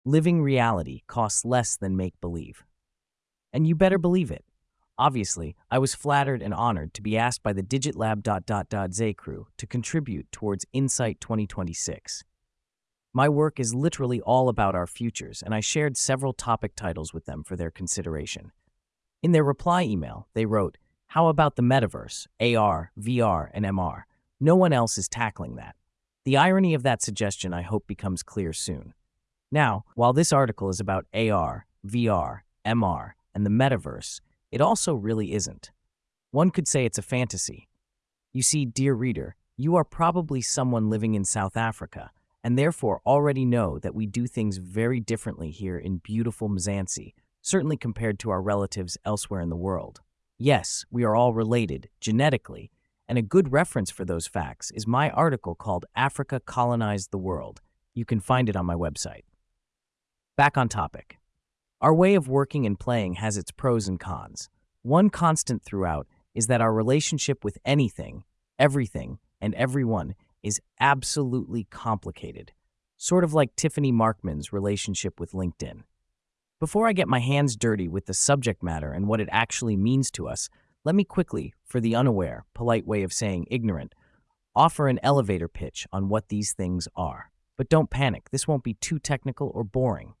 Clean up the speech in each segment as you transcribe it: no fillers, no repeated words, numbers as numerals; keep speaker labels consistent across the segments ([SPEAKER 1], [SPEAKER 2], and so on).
[SPEAKER 1] Living reality costs less than make-believe. And you better believe it. Obviously, I was flattered and honored to be asked by the DigitLab.Z crew to contribute towards Insight 2026. My work is literally all about our futures, and I shared several topic titles with them for their consideration. In their reply email, they wrote, "How about the metaverse, AR, VR, and MR? No one else is tackling that." The irony of that suggestion I hope becomes clear soon. Now, while this article is about AR, VR, MR, and the metaverse, it also really isn't. One could say it's a fantasy. You see, dear reader, you are probably someone living in South Africa, and therefore already know that we do things very differently here in beautiful Mzansi, certainly compared to our relatives elsewhere in the world. Yes, we are all related, genetically, and a good reference for those facts is my article called Africa Colonized the World. You can find it on my website. Back on topic. Our way of working and playing has its pros and cons. One constant throughout is that our relationship with anything, everything, and everyone is absolutely complicated, sort of like Tiffany Markman's relationship with LinkedIn. Before I get my hands dirty with the subject matter and what it actually means to us, let me quickly, for the unaware, polite way of saying ignorant, offer an elevator pitch on what these things are. But don't panic, this won't be too technical or boring.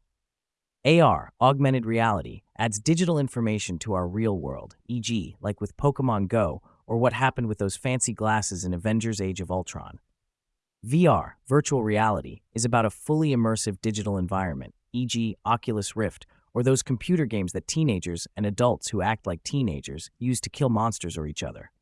[SPEAKER 1] AR, augmented reality, adds digital information to our real world, e.g., like with Pokemon Go or what happened with those fancy glasses in Avengers Age of Ultron. VR, virtual reality, is about a fully immersive digital environment, e.g., Oculus Rift, or those computer games that teenagers and adults who act like teenagers use to kill monsters or each other.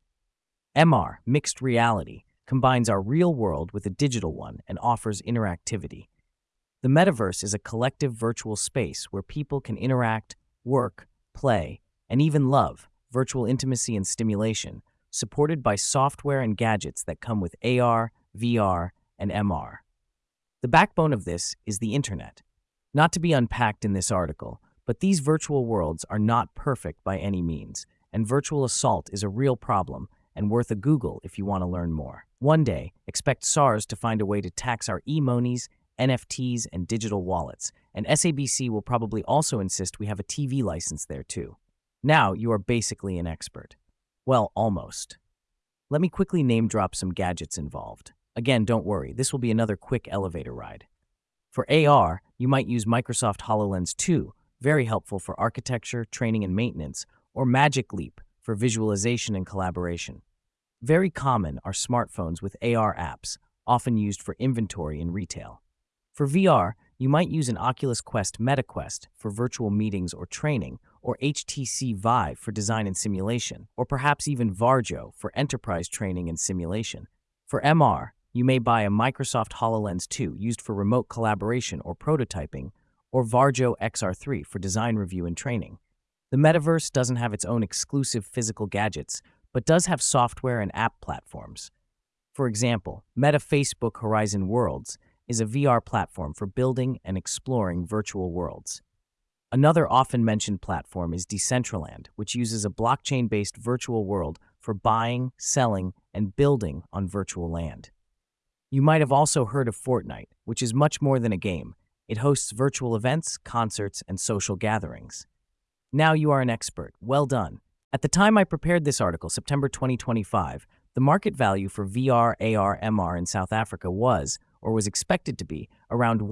[SPEAKER 1] MR, mixed reality, combines our real world with a digital one and offers interactivity. The metaverse is a collective virtual space where people can interact, work, play, and even love, virtual intimacy and stimulation, supported by software and gadgets that come with AR, VR, and MR. The backbone of this is the internet. Not to be unpacked in this article, but these virtual worlds are not perfect by any means, and virtual assault is a real problem and worth a Google if you want to learn more. One day, expect SARS to find a way to tax our e-monies, NFTs, and digital wallets, and SABC will probably also insist we have a TV license there too. Now you are basically an expert. Well, almost. Let me quickly name drop some gadgets involved. Again, don't worry, this will be another quick elevator ride. For AR, you might use Microsoft HoloLens 2, very helpful for architecture, training, and maintenance, or Magic Leap for visualization and collaboration. Very common are smartphones with AR apps, often used for inventory in retail. For VR, you might use an Oculus Quest MetaQuest for virtual meetings or training, or HTC Vive for design and simulation, or perhaps even Varjo for enterprise training and simulation. For MR, you may buy a Microsoft HoloLens 2 used for remote collaboration or prototyping, or Varjo XR3 for design review and training. The metaverse doesn't have its own exclusive physical gadgets, but does have software and app platforms. For example, Meta Facebook Horizon Worlds is a VR platform for building and exploring virtual worlds. Another often mentioned platform is Decentraland, which uses a blockchain-based virtual world for buying, selling, and building on virtual land. You might have also heard of Fortnite, which is much more than a game. It hosts virtual events, concerts, and social gatherings. Now you are an expert. Well done. At the time I prepared this article, September 2025, the market value for VR, AR, MR in South Africa was, or was expected to be, around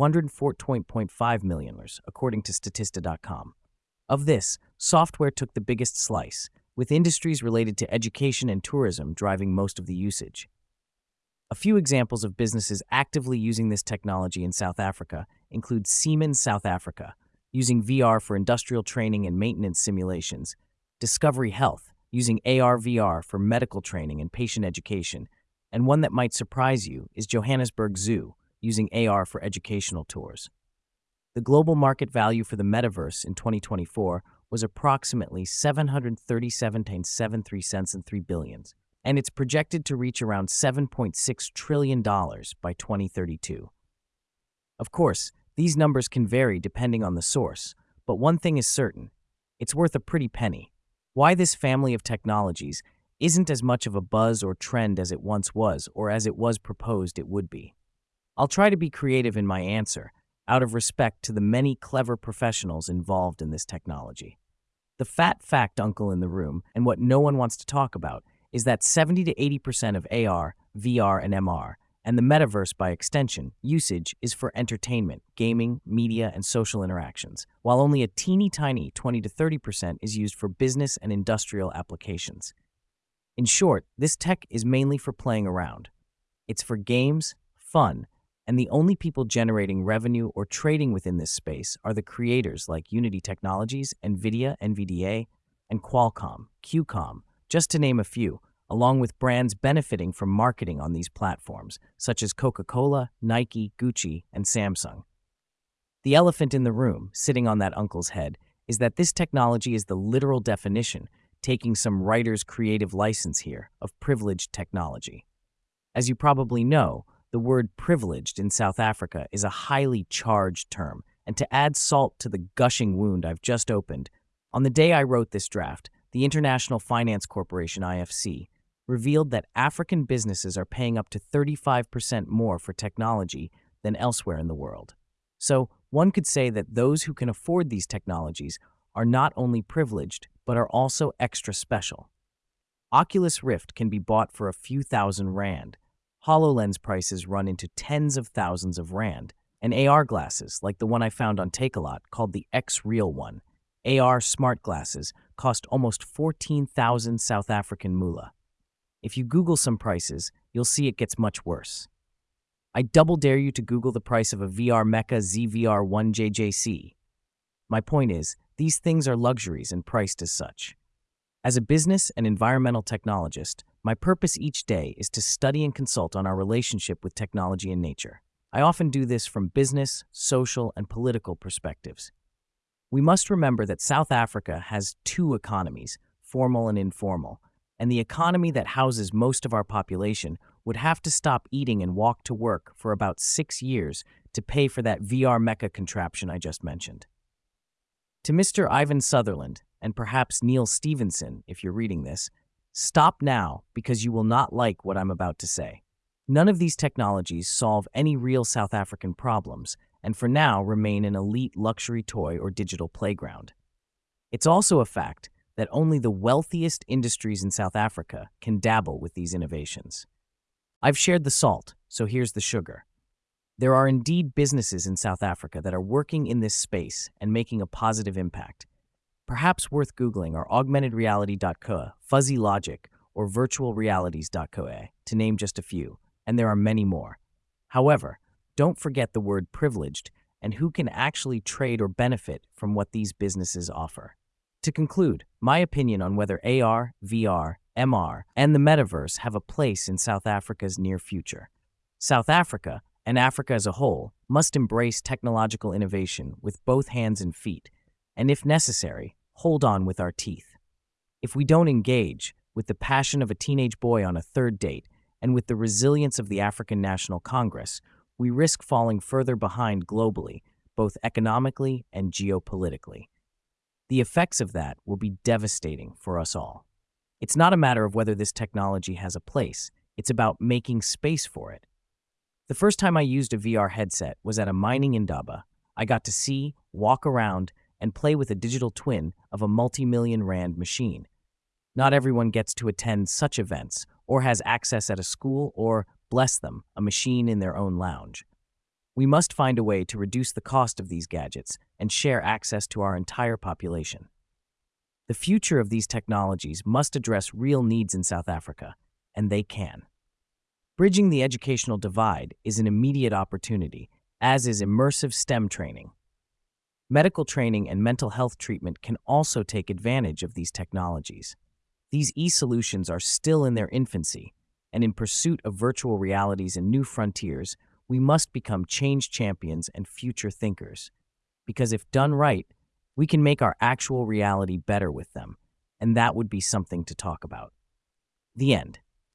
[SPEAKER 1] $114.5 million, according to Statista.com. Of this, software took the biggest slice, with industries related to education and tourism driving most of the usage. A few examples of businesses actively using this technology in South Africa include Siemens South Africa, using VR for industrial training and maintenance simulations, Discovery Health, using AR/VR for medical training and patient education, and one that might surprise you is Johannesburg Zoo, using AR for educational tours. The global market value for the metaverse in 2024 was approximately $737.73 billion, and it's projected to reach around $7.6 trillion by 2032. Of course, these numbers can vary depending on the source, but one thing is certain, it's worth a pretty penny. Why this family of technologies isn't as much of a buzz or trend as it once was or as it was proposed it would be. I'll try to be creative in my answer, out of respect to the many clever professionals involved in this technology. The fat fact, uncle in the room, and what no one wants to talk about, is that 70 to 80% of AR, VR, and MR, and the metaverse by extension, usage is for entertainment, gaming, media, and social interactions, while only a teeny tiny 20 to 30% is used for business and industrial applications. In short, this tech is mainly for playing around. It's for games, fun, and the only people generating revenue or trading within this space are the creators like Unity Technologies, NVIDIA, NVDA, and Qualcomm, QCOM, just to name a few, along with brands benefiting from marketing on these platforms, such as Coca-Cola, Nike, Gucci, and Samsung. The elephant in the room, sitting on that uncle's head, is that this technology is the literal definition, taking some writer's creative license here, of privileged technology. As you probably know, the word privileged in South Africa is a highly charged term, and to add salt to the gushing wound I've just opened, on the day I wrote this draft, the International Finance Corporation, IFC, revealed that African businesses are paying up to 35% more for technology than elsewhere in the world. So, one could say that those who can afford these technologies are not only privileged, but are also extra special. Oculus Rift can be bought for a few thousand rand. HoloLens prices run into tens of thousands of rand, and AR glasses, like the one I found on Takealot called the X Real One, AR smart glasses cost almost 14,000 South African moolah. If you Google some prices, you'll see it gets much worse. I double dare you to Google the price of a VR Mecha ZVR1 JJC. My point is, these things are luxuries and priced as such. As a business and environmental technologist, my purpose each day is to study and consult on our relationship with technology and nature. I often do this from business, social, and political perspectives. We must remember that South Africa has two economies, formal and informal, and the economy that houses most of our population would have to stop eating and walk to work for about 6 years to pay for that VR Mecha contraption I just mentioned. To Mr. Ivan Sutherland, and perhaps Neil Stevenson, if you're reading this, stop now because you will not like what I'm about to say. None of these technologies solve any real South African problems, and for now remain an elite luxury toy or digital playground. It's also a fact that only the wealthiest industries in South Africa can dabble with these innovations. I've shared the salt, so here's the sugar. There are indeed businesses in South Africa that are working in this space and making a positive impact. Perhaps worth Googling are augmentedreality.co, Fuzzy Logic, or virtualrealities.co, to name just a few, and there are many more. However, don't forget the word privileged and who can actually trade or benefit from what these businesses offer. To conclude, my opinion on whether AR, VR, MR, and the metaverse have a place in South Africa's near future. South Africa, and Africa as a whole, must embrace technological innovation with both hands and feet, and if necessary, hold on with our teeth. If we don't engage, with the passion of a teenage boy on a third date, and with the resilience of the African National Congress, we risk falling further behind globally, both economically and geopolitically. The effects of that will be devastating for us all. It's not a matter of whether this technology has a place, it's about making space for it. The first time I used a VR headset was at a mining indaba. I got to see, walk around, and play with a digital twin of a multi-million rand machine. Not everyone gets to attend such events or has access at a school or, bless them, a machine in their own lounge. We must find a way to reduce the cost of these gadgets and share access to our entire population. The future of these technologies must address real needs in South Africa, and they can. Bridging the educational divide is an immediate opportunity, as is immersive STEM training. Medical training and mental health treatment can also take advantage of these technologies. These e-solutions are still in their infancy, and in pursuit of virtual realities and new frontiers, we must become change champions and future thinkers. Because if done right, we can make our actual reality better with them, and that would be something to talk about. The end.